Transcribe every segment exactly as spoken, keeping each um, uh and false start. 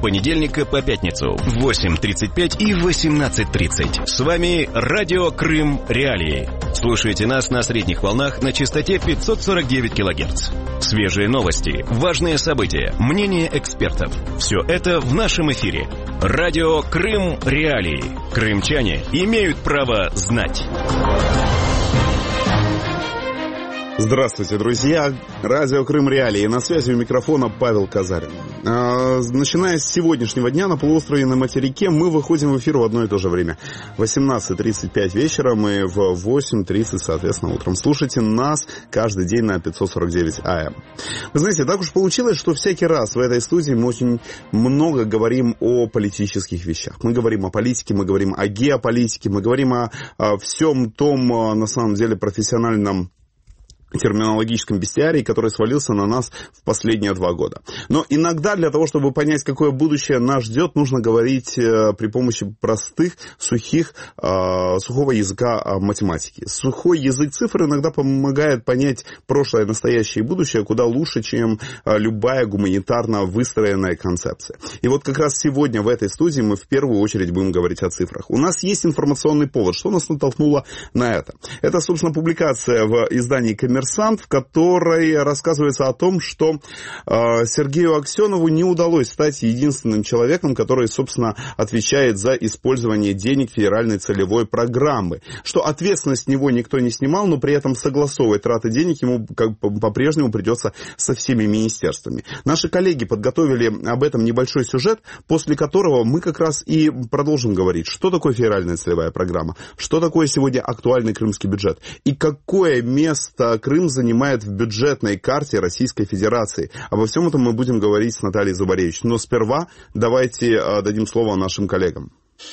понедельника по пятницу в восемь тридцать пять и восемнадцать тридцать. С вами Радио Крым Реалии. Слушайте нас на средних волнах на частоте пятьсот сорок девять килогерц. Свежие новости, важные события, мнения экспертов. Все это в нашем эфире. Радио Крым Реалии. Крымчане имеют право знать. Здравствуйте, друзья. Радио Крым Реалии. На связи у микрофона Павел Казарин. Начиная с сегодняшнего дня на полуострове и на материке мы выходим в эфир в одно и то же время. восемнадцать тридцать пять вечером и в восемь тридцать, соответственно, утром. Слушайте нас каждый день на пятьсот сорок девять эй эм. Вы знаете, так уж получилось, что всякий раз в этой студии мы очень много говорим о политических вещах. Мы говорим о политике, мы говорим о геополитике, мы говорим о, о всем том, на самом деле, профессиональном терминологическом бестиарии, который свалился на нас в последние два года. Но иногда для того, чтобы понять, какое будущее нас ждет, нужно говорить э, при помощи простых, сухих, э, сухого языка э, математики. Сухой язык цифр иногда помогает понять прошлое, настоящее и будущее куда лучше, чем э, любая гуманитарно выстроенная концепция. И вот как раз сегодня в этой студии мы в первую очередь будем говорить о цифрах. У нас есть информационный повод. Что нас натолкнуло на это? Это, собственно, публикация в издании «Коммерсант», в которой рассказывается о том, что э, Сергею Аксенову не удалось стать единственным человеком, который, собственно, отвечает за использование денег федеральной целевой программы. Что ответственность с него никто не снимал, но при этом согласовывать траты денег ему как, по-прежнему придется со всеми министерствами. Наши коллеги подготовили об этом небольшой сюжет, после которого мы как раз и продолжим говорить, что такое федеральная целевая программа, что такое сегодня актуальный крымский бюджет и какое место Крым занимает в бюджетной карте Российской Федерации. Обо всем этом мы будем говорить с Натальей Зубаревич. Но сперва давайте дадим слово нашим коллегам.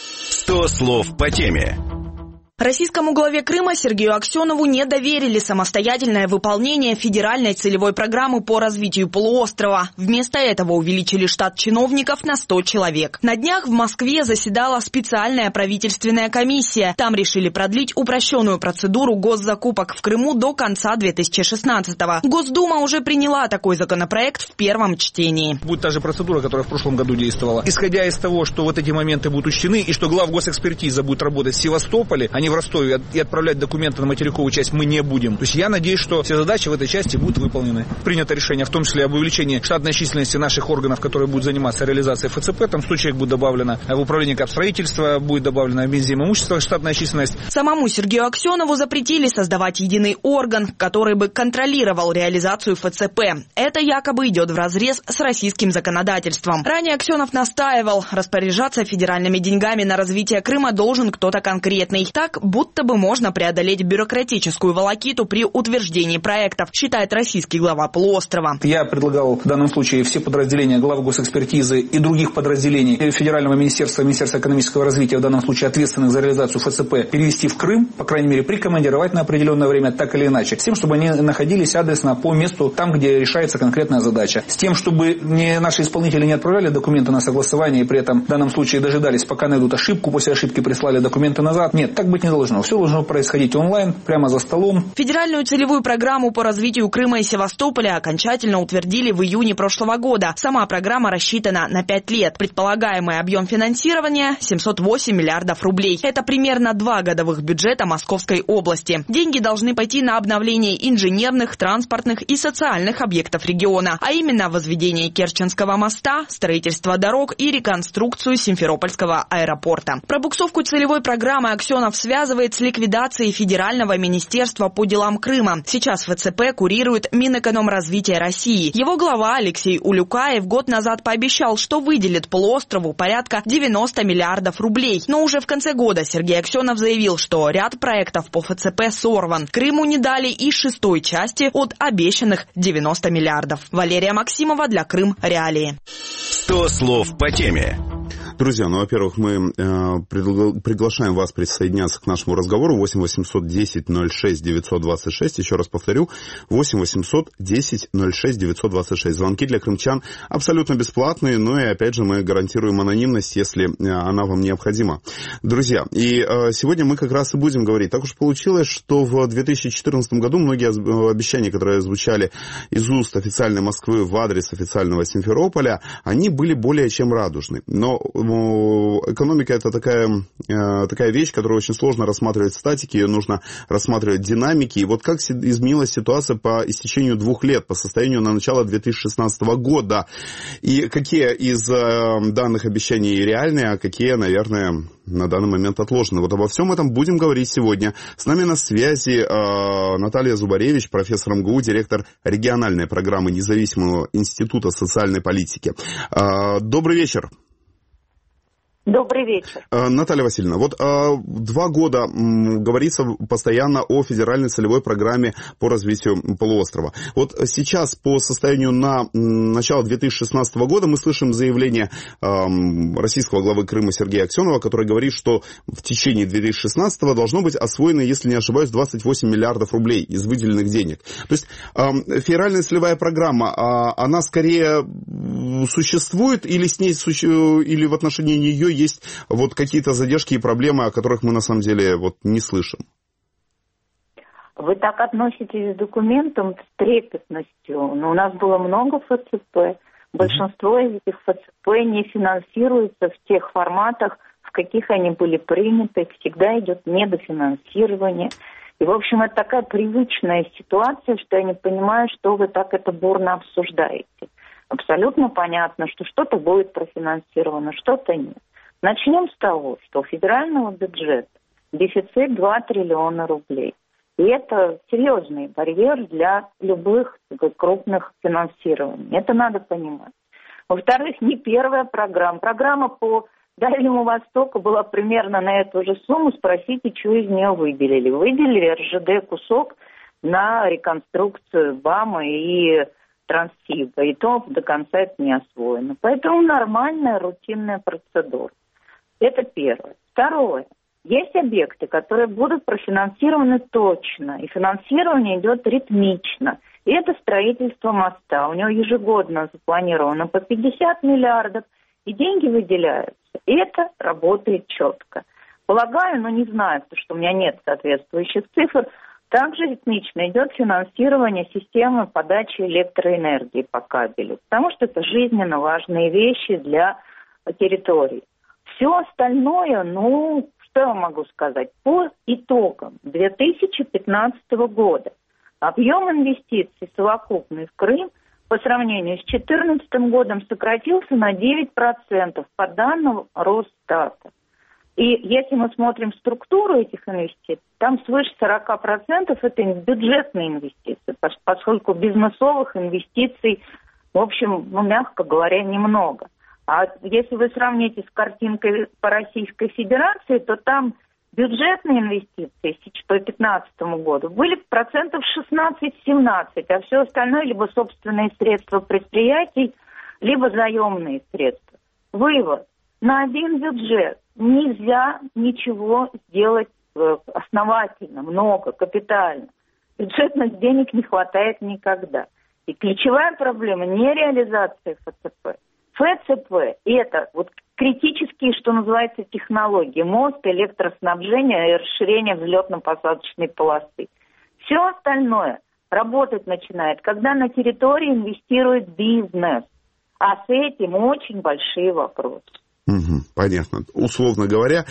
сто слов по теме. Российскому главе Крыма Сергею Аксенову не доверили самостоятельное выполнение федеральной целевой программы по развитию полуострова. Вместо этого увеличили штат чиновников на сто человек. На днях в Москве заседала специальная правительственная комиссия. Там решили продлить упрощенную процедуру госзакупок в Крыму до конца две тысячи шестнадцатого. Госдума уже приняла такой законопроект в первом чтении. Будет та же процедура, которая в прошлом году действовала. Исходя из того, что вот эти моменты будут учтены и что главгосэкспертиза будет работать в Севастополе, а не в Ростове, и отправлять документы на материковую часть мы не будем. То есть я надеюсь, что все задачи в этой части будут выполнены. Принято решение, в том числе об увеличении штатной численности наших органов, которые будут заниматься реализацией эф цэ пэ. Там сто человек будет добавлено, в управлении капстроительства будет добавлено, в Минзем имущества штатная численность. Самому Сергею Аксенову запретили создавать единый орган, который бы контролировал реализацию эф цэ пэ. Это якобы идет вразрез с российским законодательством. Ранее Аксенов настаивал, распоряжаться федеральными деньгами на развитие Крыма должен кто-то конкретный. Так, будто бы можно преодолеть бюрократическую волокиту при утверждении проектов, считает российский глава полуострова. Я предлагал в данном случае все подразделения глав госэкспертизы и других подразделений Федерального министерства, Министерства экономического развития, в данном случае ответственных за реализацию эф цэ пэ, перевести в Крым, по крайней мере, прикомандировать на определенное время, так или иначе, с тем, чтобы они находились адресно по месту, там, где решается конкретная задача. С тем, чтобы не, наши исполнители не отправляли документы на согласование и при этом в данном случае дожидались, пока найдут ошибку, после ошибки прислали документы назад. Нет, так быть не должно. Все должно происходить онлайн, прямо за столом. Федеральную целевую программу по развитию Крыма и Севастополя окончательно утвердили в июне прошлого года. Сама программа рассчитана на пять лет. Предполагаемый объем финансирования – семьсот восемь миллиардов рублей. Это примерно два годовых бюджета Московской области. Деньги должны пойти на обновление инженерных, транспортных и социальных объектов региона, а именно возведение Керченского моста, строительство дорог и реконструкцию Симферопольского аэропорта. Пробуксовку целевой программы Аксенов связывает с ликвидацией Федерального министерства по делам Крыма. Сейчас эф цэ пэ курирует Минэкономразвития России. Его глава Алексей Улюкаев год назад пообещал, что выделит полуострову порядка девяносто миллиардов рублей. Но уже в конце года Сергей Аксенов заявил, что ряд проектов по эф цэ пэ сорван. Крыму не дали и шестой части от обещанных девяноста миллиардов. Валерия Максимова для Крым Реалии. сто слов по теме. Друзья, ну, во-первых, мы э, пригла- приглашаем вас присоединяться к нашему разговору. восемь восемьсот десять ноль шесть девятьсот двадцать шесть. Еще раз повторю, восемь восемьсот десять ноль шесть девятьсот двадцать шесть. Звонки для крымчан абсолютно бесплатные, но и, опять же, мы гарантируем анонимность, если она вам необходима. Друзья, и э, сегодня мы как раз и будем говорить. Так уж получилось, что в две тысячи четырнадцатом году многие обещания, которые звучали из уст официальной Москвы в адрес официального Симферополя, они были более чем радужны. Но экономика — это такая, такая вещь, которую очень сложно рассматривать в статике, ее нужно рассматривать в динамике. И вот как изменилась ситуация по истечению двух лет, по состоянию на начало две тысячи шестнадцатого года, и какие из данных обещаний реальные, а какие, наверное, на данный момент отложены. Вот обо всем этом будем говорить сегодня. С нами на связи э, Наталья Зубаревич, профессор эм гэ у, директор региональной программы Независимого института социальной политики. Э, добрый вечер. Добрый вечер. Наталья Васильевна, вот э, два года м, говорится постоянно о федеральной целевой программе по развитию полуострова. Вот сейчас по состоянию на м, начало две тысячи шестнадцатого года мы слышим заявление э, российского главы Крыма Сергея Аксенова, который говорит, что в течение две тысячи шестнадцатого должно быть освоено, если не ошибаюсь, двадцать восемь миллиардов рублей из выделенных денег. То есть э, федеральная целевая программа, э, она скорее существует или с ней суще... или в отношении нее есть вот какие-то задержки и проблемы, о которых мы на самом деле вот не слышим? Вы так относитесь к документам с трепетностью. Но у нас было много эф цэ пэ. Большинство из этих эф цэ пэ не финансируется в тех форматах, в каких они были приняты. Всегда идет недофинансирование. И, в общем, это такая привычная ситуация, что я не понимаю, что вы так это бурно обсуждаете. Абсолютно понятно, что что-то будет профинансировано, что-то нет. Начнем с того, что у федерального бюджета дефицит два триллиона рублей. И это серьезный барьер для любых крупных финансирований. Это надо понимать. Во-вторых, не первая программа. Программа по Дальнему Востоку была примерно на эту же сумму. Спросите, что из нее выделили. Выделили эр жэ дэ кусок на реконструкцию БАМа и Транссиба. И то до конца это не освоено. Поэтому нормальная рутинная процедура. Это первое. Второе. Есть объекты, которые будут профинансированы точно. И финансирование идет ритмично. И это строительство моста. У него ежегодно запланировано по пятьдесят миллиардов. И деньги выделяются. И это работает четко. Полагаю, но не знаю, потому что у меня нет соответствующих цифр, также ритмично идет финансирование системы подачи электроэнергии по кабелю, потому что это жизненно важные вещи для территории. Все остальное, ну, что я могу сказать, по итогам две тысячи пятнадцатого года объем инвестиций совокупный в Крым по сравнению с две тысячи четырнадцатым годом сократился на девять процентов по данным Росстата. И если мы смотрим структуру этих инвестиций, там свыше сорок процентов это бюджетные инвестиции, поскольку бизнесовых инвестиций, в общем, ну, мягко говоря, немного. А если вы сравните с картинкой по Российской Федерации, то там бюджетные инвестиции по две тысячи пятнадцатому году были процентов шестнадцать-семнадцать, а все остальное либо собственные средства предприятий, либо заемные средства. Вывод. На один бюджет нельзя ничего сделать основательно, много, капитально. Бюджетных денег не хватает никогда. И ключевая проблема не реализация эф цэ пэ. эф цэ пэ – это вот критические, что называется, технологии. Мост, электроснабжение и расширение взлетно-посадочной полосы. Все остальное работать начинает, когда на территории инвестирует бизнес. А с этим очень большие вопросы. Угу, понятно. Условно говоря,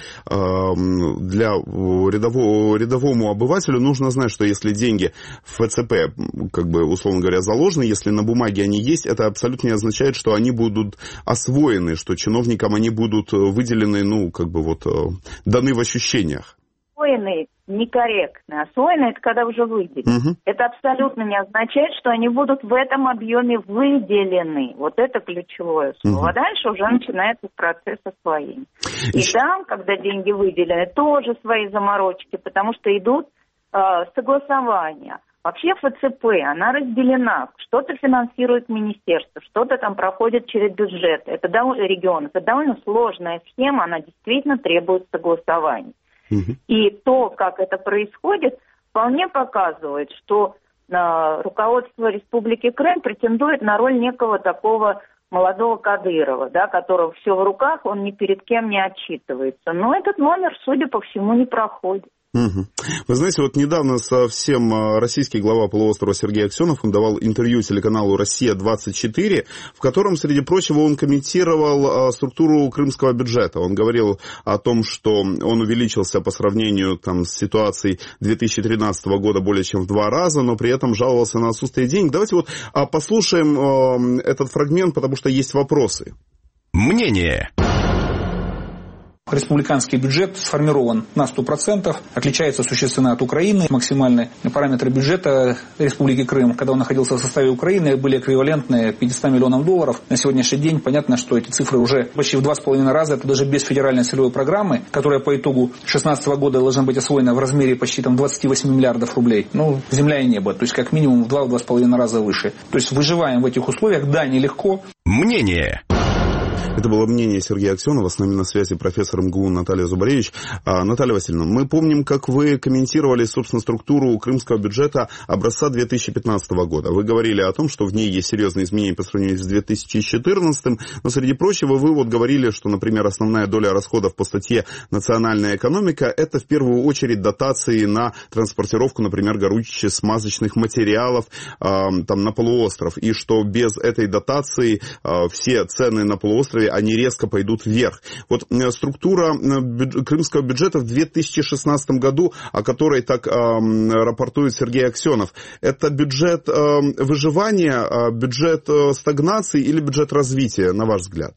для рядового, рядовому обывателю нужно знать, что если деньги в эф цэ пэ, как бы, условно говоря, заложены, если на бумаге они есть, это абсолютно не означает, что они будут освоены, что чиновникам они будут выделены, ну, как бы вот, даны в ощущениях. Освоены некорректно. Освоены — это когда уже выделены. Угу. Это абсолютно не означает, что они будут в этом объеме выделены. Вот это ключевое слово. Угу. А дальше уже начинается процесс освоения. И там, когда деньги выделены, тоже свои заморочки, потому что идут э, согласования. Вообще ФЦП, она разделена. Что-то финансирует министерство, что-то там проходит через бюджет. Это довольно регион. Это довольно сложная схема, она действительно требует согласования. Угу. И то, как это происходит, вполне показывает, что э, руководство Республики Крым претендует на роль некого такого молодого Кадырова, да, которого все в руках, он ни перед кем не отчитывается. Но этот номер, судя по всему, не проходит. Угу. Вы знаете, вот недавно совсем российский глава полуострова Сергей Аксенов, он давал интервью телеканалу «Россия двадцать четыре», в котором, среди прочего, он комментировал структуру крымского бюджета. Он говорил о том, что он увеличился по сравнению там, с ситуацией две тысячи тринадцатого года более чем в два раза, но при этом жаловался на отсутствие денег. Давайте вот послушаем этот фрагмент, потому что есть вопросы. Мнение. Республиканский бюджет сформирован на сто процентов, отличается существенно от Украины. Максимальные параметры бюджета Республики Крым, когда он находился в составе Украины, были эквивалентны пятьсот миллионам долларов. На сегодняшний день понятно, что эти цифры уже почти в два с половиной раза, это даже без федеральной целевой программы, которая по итогу две тысячи шестнадцатого года должна быть освоена в размере почти там, двадцать восемь миллиардов рублей. Ну, земля и небо, то есть как минимум в два-два с половиной раза выше. То есть выживаем в этих условиях, да, нелегко. Мнение. Это было мнение Сергея Аксенова. С нами на связи профессор МГУ Наталья Зубаревич. А, Наталья Васильевна, мы помним, как вы комментировали, собственно, структуру крымского бюджета образца две тысячи пятнадцатого года. Вы говорили о том, что в ней есть серьезные изменения по сравнению с две тысячи четырнадцатым, но, среди прочего, вы вот говорили, что, например, основная доля расходов по статье «Национальная экономика» — это в первую очередь дотации на транспортировку, например, горюче-смазочных материалов а, там, на полуостров, и что без этой дотации а, все цены на полуострове они резко пойдут вверх. Вот структура бюдж- крымского бюджета в две тысячи шестнадцатом году, о которой так э, рапортует Сергей Аксенов, это бюджет э, выживания, э, бюджет э, стагнации или бюджет развития, на ваш взгляд?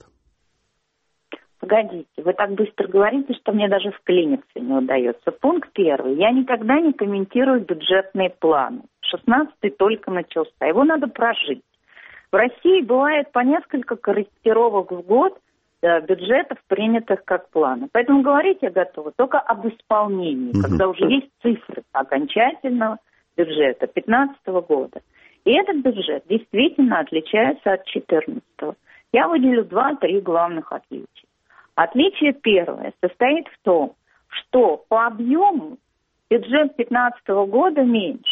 Погодите, вы так быстро говорите, что мне даже вклиниться не удается. Пункт первый. Я никогда не комментирую бюджетные планы. шестнадцатый только начался. Его надо прожить. В России бывает по несколько корректировок в год э, бюджетов, принятых как планы. Поэтому говорить я готова только об исполнении, угу. когда уже есть цифры окончательного бюджета две тысячи пятнадцатого года. И этот бюджет действительно отличается от две тысячи четырнадцатого. Я выделю два-три главных отличия. Отличие первое состоит в том, что по объему бюджет две тысячи пятнадцатого года меньше.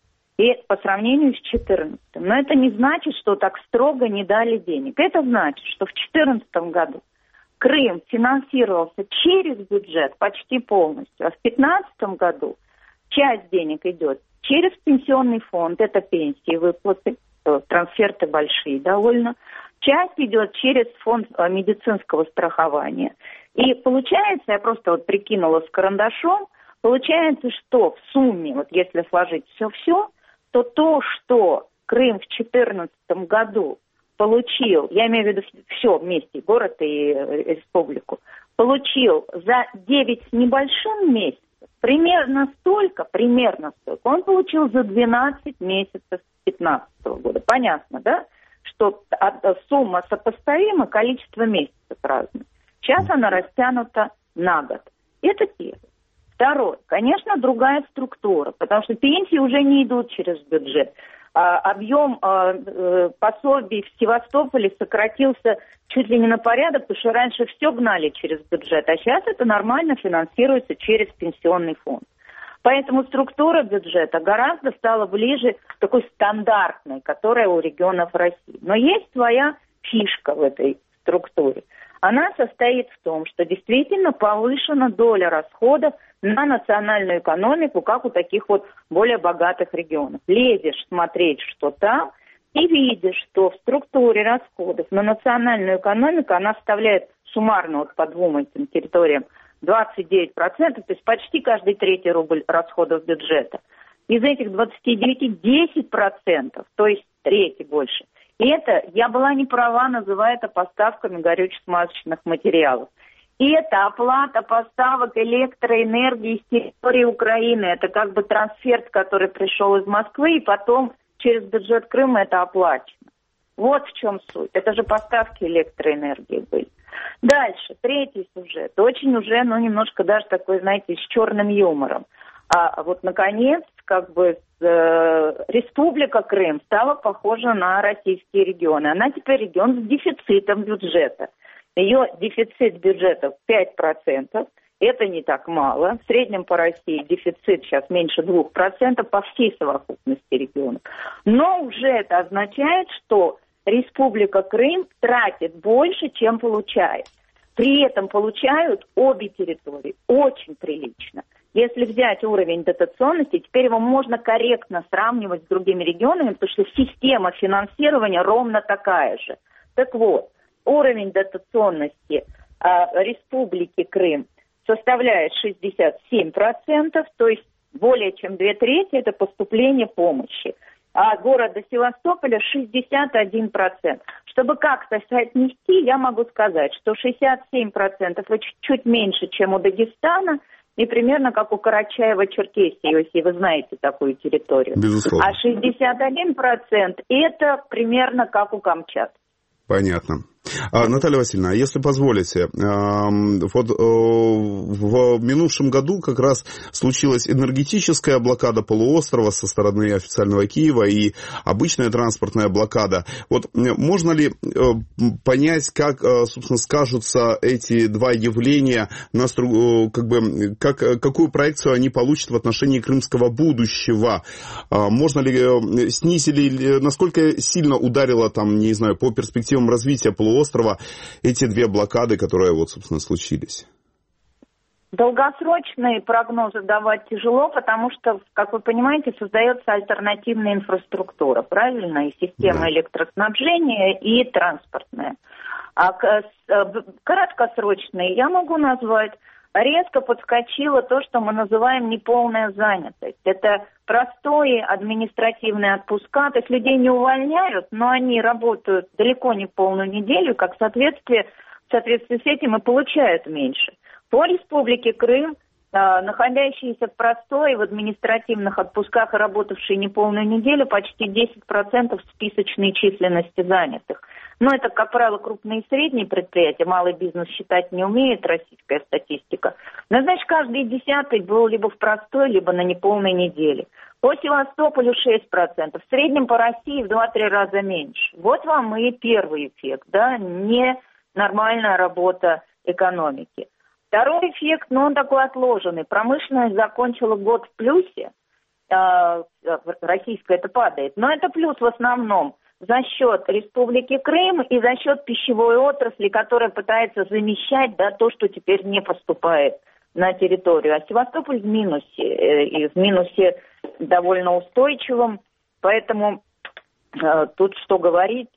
И по сравнению с две тысячи четырнадцатым. Но это не значит, что так строго не дали денег. Это значит, что в две тысячи четырнадцатом году Крым финансировался через бюджет почти полностью, а в две тысячи пятнадцатом году часть денег идет через пенсионный фонд, это пенсии, выплаты, трансферты большие довольно. Часть идет через фонд медицинского страхования. И получается, я просто вот прикинула с карандашом, получается, что в сумме, вот если сложить все-все, то то, что Крым в две тысячи четырнадцатом году получил, я имею в виду все вместе, город и республику, получил за девять с небольшим месяцев, примерно столько, примерно столько, он получил за двенадцать месяцев две тысячи пятнадцатого года. Понятно, да? Что сумма сопоставима, количество месяцев разное. Сейчас она растянута на год. Это первое. Второе. Конечно, другая структура, потому что пенсии уже не идут через бюджет. А, объем а, а, пособий в Севастополе сократился чуть ли не на порядок, потому что раньше все гнали через бюджет, а сейчас это нормально финансируется через пенсионный фонд. Поэтому структура бюджета гораздо стала ближе к такой стандартной, которая у регионов России. Но есть своя фишка в этой структуре. Она состоит в том, что действительно повышена доля расходов на национальную экономику, как у таких вот более богатых регионов. Лезешь смотреть, что там, и видишь, что в структуре расходов на национальную экономику она составляет суммарно вот по двум этим территориям двадцать девять процентов, то есть почти каждый третий рубль расходов бюджета. Из этих двадцати девяти десять процентов, то есть третий больше. И это, я была не права, называя это поставками горюче-смазочных материалов. И это оплата поставок электроэнергии с территории Украины. Это как бы трансфер, который пришел из Москвы, и потом через бюджет Крыма это оплачено. Вот в чем суть. Это же поставки электроэнергии были. Дальше, третий сюжет. Очень уже, ну, немножко даже такой, знаете, с черным юмором. А вот, наконец, как бы э, Республика Крым стала похожа на российские регионы. Она теперь регион с дефицитом бюджета. Ее дефицит бюджета пять процентов. Это не так мало. В среднем по России дефицит сейчас меньше двух процентов по всей совокупности регионов. Но уже это означает, что Республика Крым тратит больше, чем получает. При этом получают обе территории очень прилично. Если взять уровень дотационности, теперь его можно корректно сравнивать с другими регионами, потому что система финансирования ровно такая же. Так вот, уровень дотационности а, Республики Крым составляет шестьдесят семь процентов, то есть более чем две трети это поступление помощи. А города Севастополя шестьдесят один процент. Чтобы как-то соотнести, я могу сказать, что шестьдесят семь процентов это чуть меньше, чем у Дагестана, и примерно как у Карачаева-Черкесии, если вы знаете такую территорию. Безусловно. А шестьдесят один процент это примерно как у Камчатки. Понятно. А, Наталья Васильевна, если позволите, вот в минувшем году как раз случилась энергетическая блокада полуострова со стороны официального Киева и обычная транспортная блокада. Вот можно ли понять, как, собственно, скажутся эти два явления, на, как бы, как, какую проекцию они получат в отношении крымского будущего? Можно ли, снизили, насколько сильно ударило, там, не знаю, по перспективам развития полуострова острова эти две блокады, которые вот, собственно, случились? Долгосрочные прогнозы давать тяжело, потому что, как вы понимаете, создается альтернативная инфраструктура, правильно? И система да. электроснабжения, и транспортная. А краткосрочные я могу назвать. Резко подскочило то, что мы называем неполная занятость. Это простые административные отпуска, то есть людей не увольняют, но они работают далеко не полную неделю, как в соответствии, в соответствии с этим и получают меньше. По Республике Крым, э, находящиеся в простой, в административных отпусках и работавшие неполную неделю, почти десять процентов списочной численности занятых. Но это, как правило, крупные и средние предприятия, малый бизнес считать не умеет, российская статистика. Но, значит, каждый десятый был либо в простой, либо на неполной неделе. По Севастополю шесть процентов, в среднем по России в два-три раза меньше. Вот вам и первый эффект, да, ненормальная работа экономики. Второй эффект, ну, он такой отложенный. Промышленность закончила год в плюсе, э, российская это падает, но это плюс в основном за счет Республики Крым и за счет пищевой отрасли, которая пытается замещать, да, то, что теперь не поступает на территорию. А Севастополь в минусе, и в минусе довольно устойчивом, поэтому э, тут что говорить,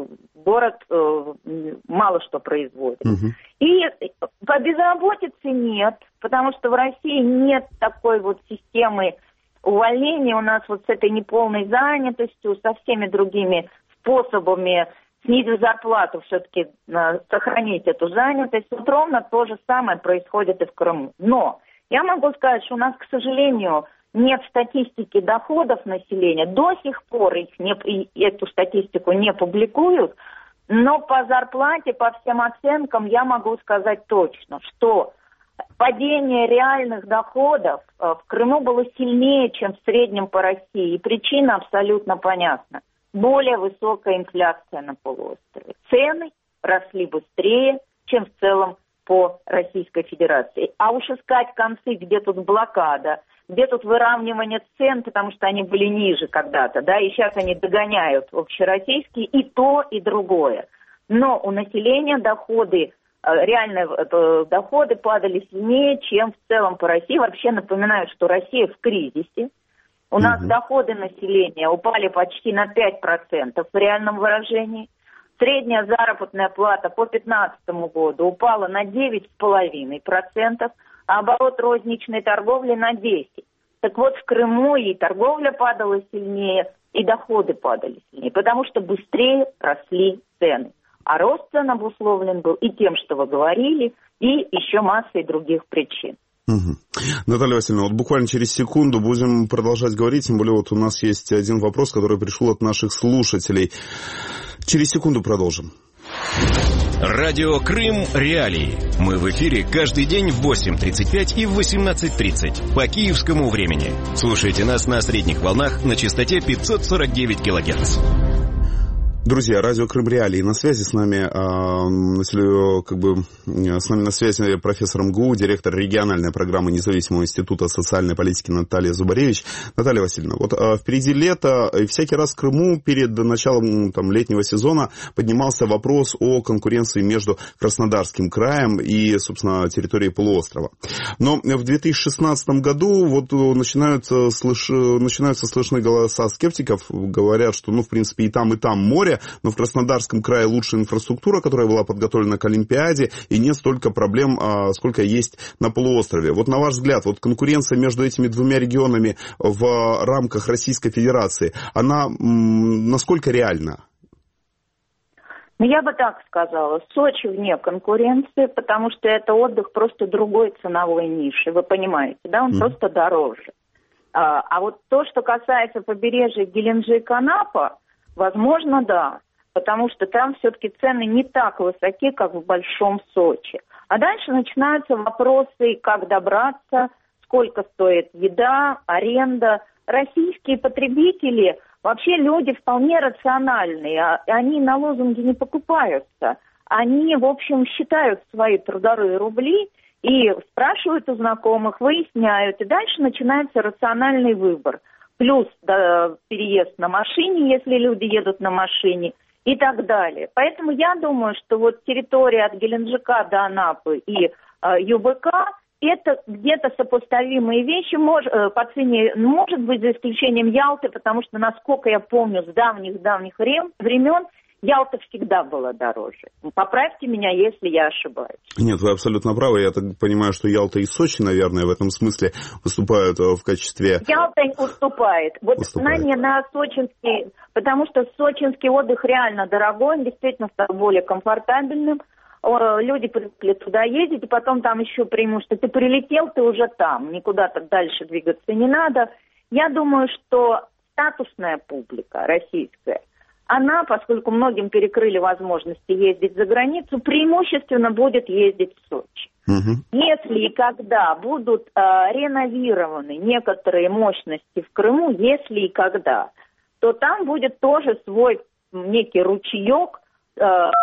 город э, мало что производит. Угу. И по безработице нет, потому что в России нет такой вот системы увольнения у нас вот с этой неполной занятостью, со всеми другими способами снизить зарплату, все-таки э, сохранить эту занятость. Вот ровно то же самое происходит и в Крыму. Но я могу сказать, что у нас, к сожалению, нет статистики доходов населения. До сих пор их не, эту статистику не публикуют, но по зарплате, по всем оценкам я могу сказать точно, что падение реальных доходов в Крыму было сильнее, чем в среднем по России. И причина абсолютно понятна. Более высокая инфляция на полуострове. Цены росли быстрее, чем в целом по Российской Федерации. А уж искать концы, где тут блокада, где тут выравнивание цен, потому что они были ниже когда-то, да, и сейчас они догоняют общероссийские, и то, и другое. Но у населения доходы, реальные доходы падали сильнее, чем в целом по России. Вообще напоминаю, что Россия в кризисе. У нас угу. доходы населения упали почти на пять процентов в реальном выражении. Средняя заработная плата по две тысячи пятнадцатому году упала на девять целых пять десятых процента, а оборот розничной торговли на десять процентов. Так вот, в Крыму и торговля падала сильнее, и доходы падали сильнее, потому что быстрее росли цены. А рост цен обусловлен был и тем, что вы говорили, и еще массой других причин. Угу. Наталья Васильевна, вот буквально через секунду будем продолжать говорить, тем более вот у нас есть один вопрос, который пришел от наших слушателей. Через секунду продолжим. Радио Крым Реалии. Мы в эфире каждый день в восемь тридцать пять и в восемнадцать тридцать по киевскому времени. Слушайте нас на средних волнах на частоте пятьсот сорок девять килогерц. Друзья, радио Крым Реалии. На связи с нами, э, как бы, с нами на связи профессор МГУ, директор региональной программы Независимого института социальной политики Наталья Зубаревич. Наталья Васильевна, вот э, впереди лето, и всякий раз в Крыму перед началом там, летнего сезона поднимался вопрос о конкуренции между Краснодарским краем и, собственно, территорией полуострова. Но в две тысячи шестнадцатом году вот начинаются, слыш... начинаются слышны голоса скептиков, говорят, что, ну, в принципе, и там, и там море, но в Краснодарском крае лучшая инфраструктура, которая была подготовлена к Олимпиаде, и нет столько проблем, сколько есть на полуострове. Вот на ваш взгляд, вот конкуренция между этими двумя регионами в рамках Российской Федерации, она насколько реальна? Ну, я бы так сказала, Сочи вне конкуренции, потому что это отдых просто другой ценовой ниши, вы понимаете, да, он mm. просто дороже. А, а вот то, что касается побережья Геленджик-Анапа, возможно, да, потому что там все-таки цены не так высоки, как в Большом Сочи. А дальше начинаются вопросы, как добраться, сколько стоит еда, аренда. Российские потребители, вообще люди вполне рациональные, они на лозунги не покупаются. Они, в общем, считают свои трудовые рубли и спрашивают у знакомых, выясняют, и дальше начинается рациональный выбор. Плюс да, переезд на машине, если люди едут на машине, и так далее. Поэтому я думаю, что вот территория от Геленджика до Анапы и э, ЮБК – это где-то сопоставимые вещи, мож, э, по цене, может быть, за исключением Ялты, потому что, насколько я помню, с давних-давних времен Ялта всегда была дороже. Поправьте меня, если я ошибаюсь. Нет, вы абсолютно правы. Я так понимаю, что Ялта и Сочи, наверное, в этом смысле выступают в качестве... Ялта уступает. Вот уступает. знание на сочинский, потому что сочинский отдых реально дорогой, он действительно стал более комфортабельным. Люди привыкли туда ездить, и потом там еще преимущество. Ты прилетел, ты уже там, никуда-то дальше двигаться не надо. Я думаю, что статусная публика российская, она, поскольку многим перекрыли возможности ездить за границу, преимущественно будет ездить в Сочи. Угу. Если и когда будут э, реновированы некоторые мощности в Крыму, если и когда, то там будет тоже свой некий ручеек э,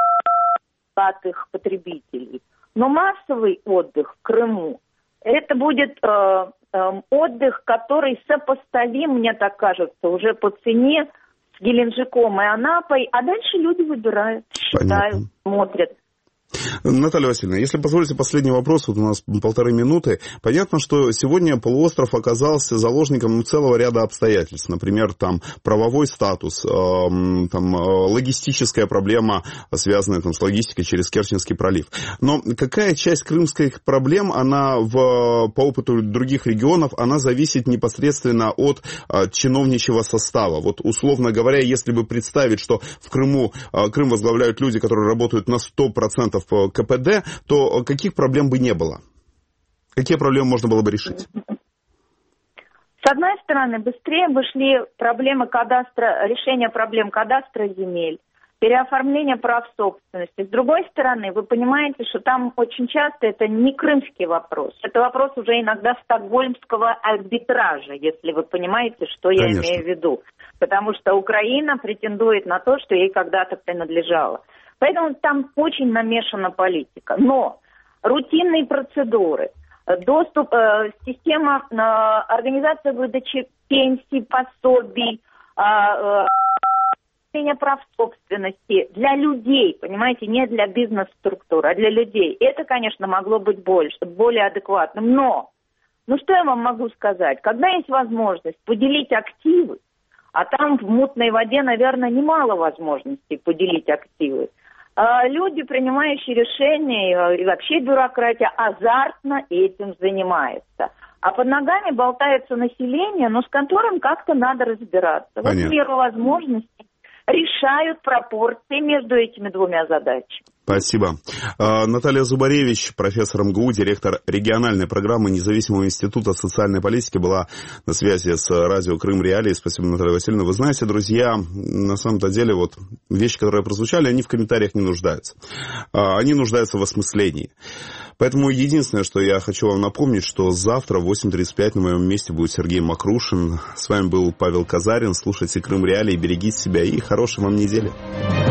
от их потребителей. Но массовый отдых в Крыму, это будет э, э, отдых, который сопоставим, мне так кажется, уже по цене с Геленджиком и Анапой, а дальше люди выбирают, считают, Понятно. смотрят. Наталья Васильевна, если позволите, последний вопрос, вот у нас полторы минуты. Понятно, что сегодня полуостров оказался заложником ну, целого ряда обстоятельств. Например, там правовой статус, э, там, логистическая проблема, связанная там, с логистикой через Керченский пролив. Но какая часть крымских проблем, она в, по опыту других регионов, она зависит непосредственно от э, чиновничьего состава? Вот, условно говоря, если бы представить, что в Крыму э, Крым возглавляют люди, которые работают на сто процентов по ка пэ дэ, то каких проблем бы не было? Какие проблемы можно было бы решить? С одной стороны, быстрее бы шли проблемы кадастра, решение проблем кадастра земель, переоформление прав собственности. С другой стороны, вы понимаете, что там очень часто это не крымский вопрос. Это вопрос уже иногда стокгольмского арбитража, если вы понимаете, что я Конечно. имею в виду. Потому что Украина претендует на то, что ей когда-то принадлежало. Поэтому там очень намешана политика. Но рутинные процедуры, доступ, э, система, э, организация выдачи пенсий, пособий, э, э, прав собственности для людей, понимаете, не для бизнес-структур, а для людей. Это, конечно, могло быть больше, более адекватным. Но, ну что я вам могу сказать? Когда есть возможность поделить активы, а там в мутной воде, наверное, немало возможностей поделить активы, люди, принимающие решения, и вообще бюрократия, азартно этим занимается. А под ногами болтается население, но с которым как-то надо разбираться. Вот меру возможностей решают пропорции между этими двумя задачами. Спасибо. Наталья Зубаревич, профессор эм гэ у, директор региональной программы Независимого института социальной политики, была на связи с радио Крым Реалии. Спасибо, Наталья Васильевна. Вы знаете, друзья, на самом-то деле, вот вещи, которые прозвучали, они в комментариях не нуждаются. Они нуждаются в осмыслении. Поэтому единственное, что я хочу вам напомнить, что завтра в восемь тридцать пять на моем месте будет Сергей Макрушин. С вами был Павел Казарин. Слушайте Крым Реалии, берегите себя и хорошей вам недели.